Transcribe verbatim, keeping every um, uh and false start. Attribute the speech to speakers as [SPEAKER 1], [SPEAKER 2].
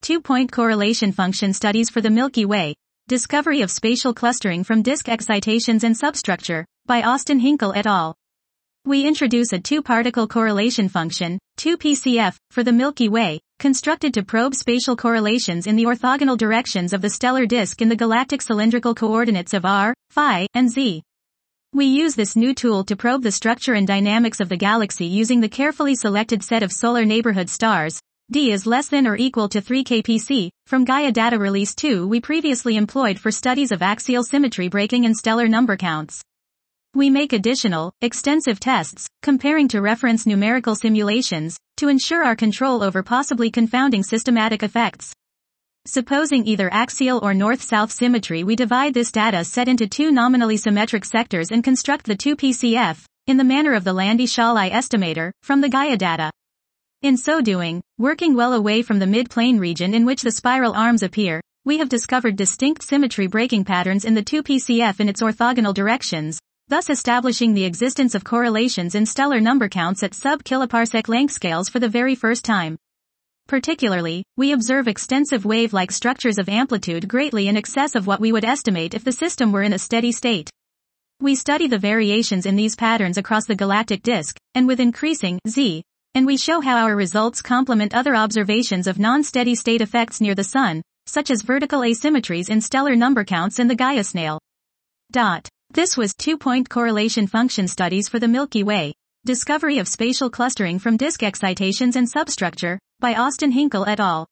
[SPEAKER 1] Two-point correlation function studies for the Milky Way. Discovery of spatial clustering from disk excitations and substructure, by Austin Hinkle et al. We introduce a two-particle correlation function, two P C F, for the Milky Way, constructed to probe spatial correlations in the orthogonal directions of the stellar disk in the galactic cylindrical coordinates of r, phi, and z. We use this new tool to probe the structure and dynamics of the galaxy using the carefully selected set of solar neighborhood stars. D is less than or equal to three K P C, from Gaia Data Release two we previously employed for studies of axial symmetry breaking and stellar number counts. We make additional, extensive tests, comparing to reference numerical simulations, to ensure our control over possibly confounding systematic effects. Supposing either axial or north-south symmetry, we divide this data set into two nominally symmetric sectors and construct the two P C F, in the manner of the Landy-Szalai estimator, from the Gaia data. In so doing, working well away from the mid-plane region in which the spiral arms appear, we have discovered distinct symmetry breaking patterns in the two P C F in its orthogonal directions, thus establishing the existence of correlations in stellar number counts at sub-kiloparsec length scales for the very first time. Particularly, we observe extensive wave-like structures of amplitude greatly in excess of what we would estimate if the system were in a steady state. We study the variations in these patterns across the galactic disk, and with increasing z, and we show how our results complement other observations of non-steady state effects near the Sun, such as vertical asymmetries in stellar number counts and the Gaia snail. Dot. This was two-point correlation function studies for the Milky Way. Discovery of spatial clustering from disk excitations and substructure, by Austin Hinkle et al.